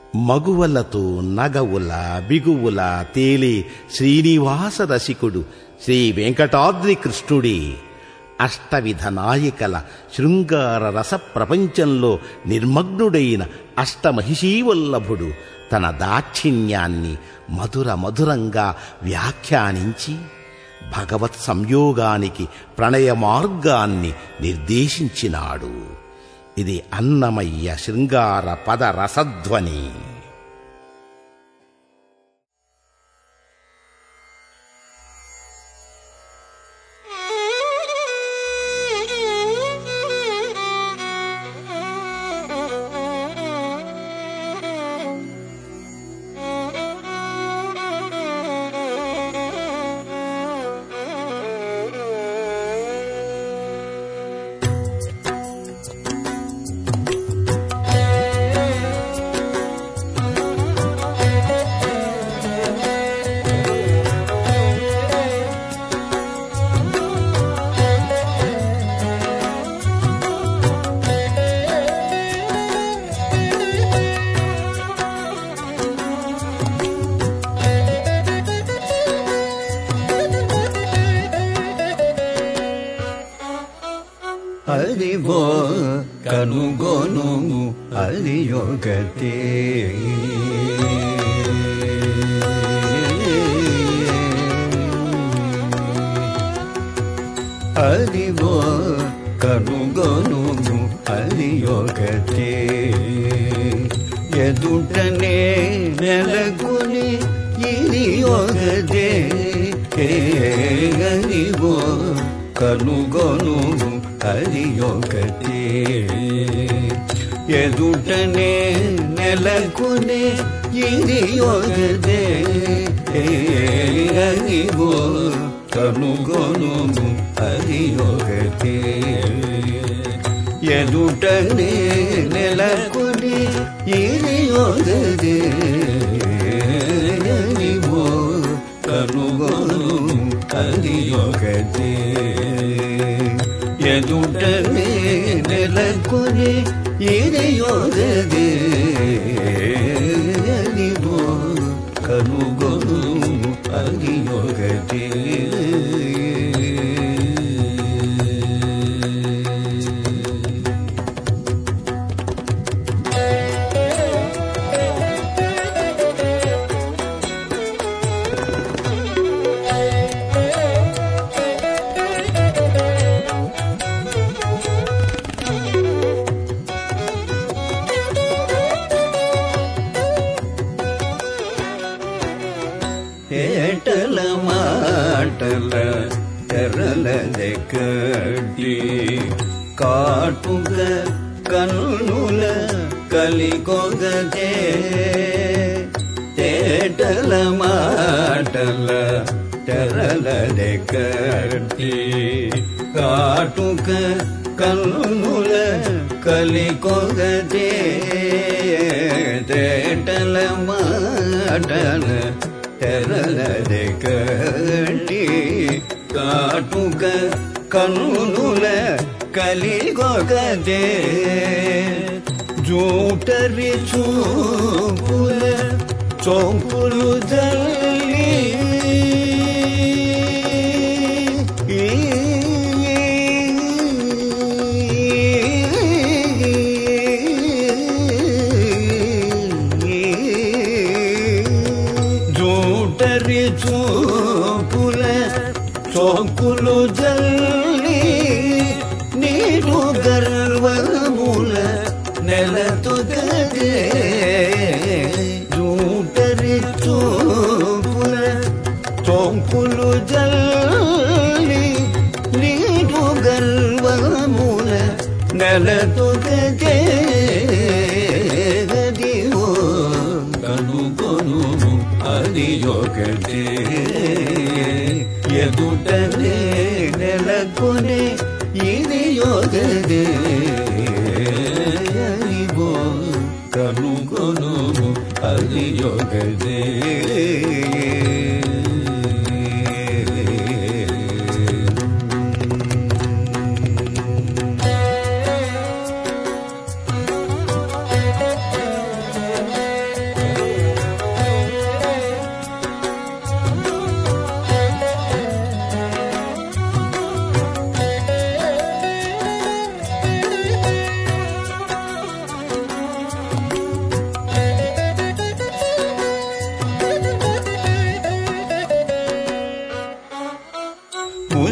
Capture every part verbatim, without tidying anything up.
మగువలతో నగవుల బిగువుల తేలే శ్రీనివాస రసికుడు శ్రీ వెంకటాద్రి కృష్ణుడే అష్టవిధ నాయికల శృంగార రస ప్రపంచంలో నిర్మగ్నుడైన అష్టమహిషీవల్లభుడు తన దాక్షిణ్యాన్ని మధుర మధురంగా వ్యాఖ్యానించి భగవత్ సంయోగానికి ప్రణయ మార్గాన్ని నిర్దేశించినాడు. ఇది అన్నమయ్య శృంగార పద రసధ్వని. అదివో కనుగొను అది ఒకటే అదివో కనుగొను అది ఒకటే ఎదుటనే నెలకొని ఇది ఒకటే అదివో కనుగొను అది ఒకటే ఎదుటనే నెలకొనే ఇది ఒకటే అదివో కనుగొను అది ఒకటే ఎదుటనే నెలకొని ఇది ఒకటే అదివో కనుగొను అది ఒకటే ఎదుటనే నెలకొని ఇది ఒకటే అదివో కనుగొను అది ఒకటే ఏటల మాటల తెరలదే కడ్డి కాటుక కన్నుల కలికొగదే ఏటల మాటల తెరలదే కడ్డి కాటుక కన్నుల కలికొగదే ఏటల మాటల తెరలదే కడ్డి కాటుక కన్నుల కలిగొగదే జూటరి చూపుల చొంపులు జల్లి జూటరి చూపుల చొంపులు జల్లి నీరు గర్వముల నెలతొగదే జూటరి చూపుల చొంపులు జల్లి నీరు గర్వముల నెలతొగదే అదివో కనుగొను అది ఒకటే ఎదుటనే నెలకొనే ఇది ఒకటే అదివో కనుగొను అది ఒకటే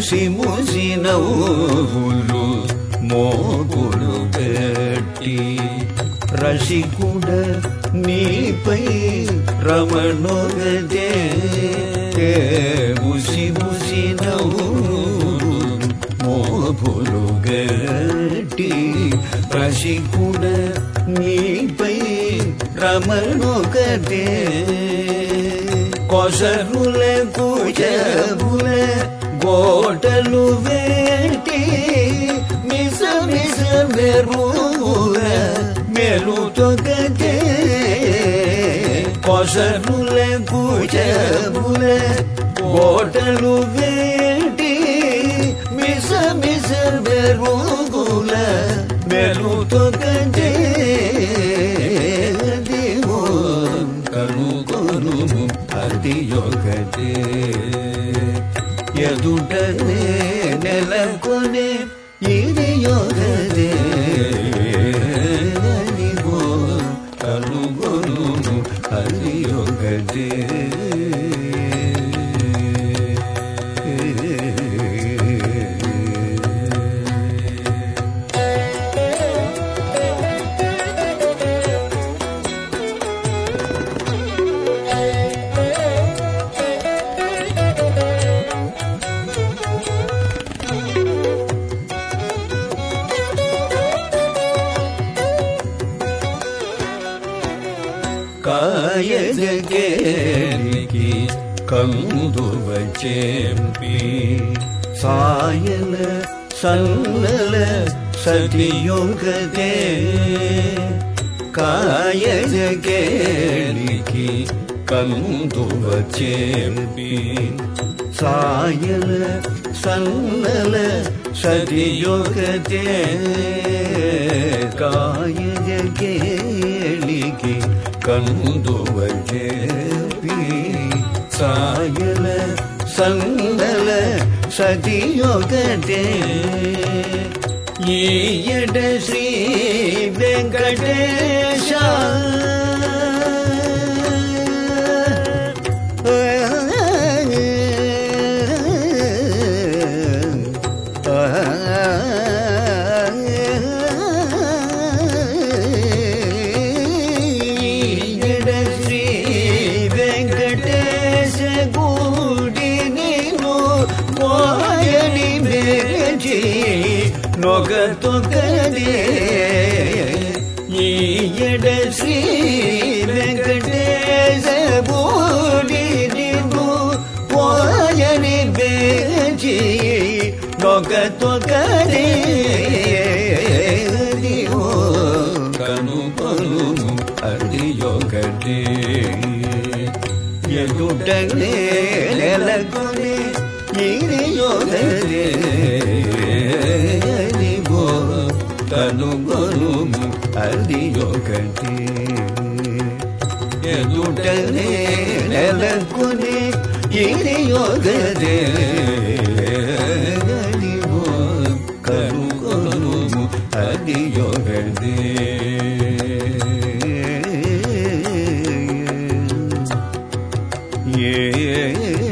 ముసి ముసి నవ్వులు మోపులు గట్టి రసికుడ నీపై రమణోగదే ముసి ముసి నవ్వులు మోపులు గట్టి రసికుడ నీపై రమణోగదే కొసరుల కుజబుల గోటలు వేటి మిస మిస మెరుల మెలుతో గదే కొసరుల కుజబుల గోటలు వేటి మిస మిస మెరుల మెలుతో గదే కనుగొనుము అదియొకటే ఎదుటనే నెలకొనే ఇది యొగదే అనివో కనుగొనుము అదియొకటే కాయజగేలికి కందువ చేంపి సాయల సన్నల సతియొగదే కాయజగేలికి కందువ చేంపి సాయల సన్నల సతియొగదే కాయజగేలికి కందువ చేపి సాయల సన్నల సతియొగదే ఈయడ శ్రీ వెంకటేశ నొగతో గదే ఈయడ శ్రీ వెంకటేశ బూడి నిన్ను పోయని బేచి నొగతో గదే కనుకొనుము అదియొకటే ఎదుటనే నెలకొనే ఇది యొగదే కనుగొనుము అదియొకటే ఎదుటనే నెలకొనే ఇది యొగదే కనుగొనుము అదియొకటే ఏ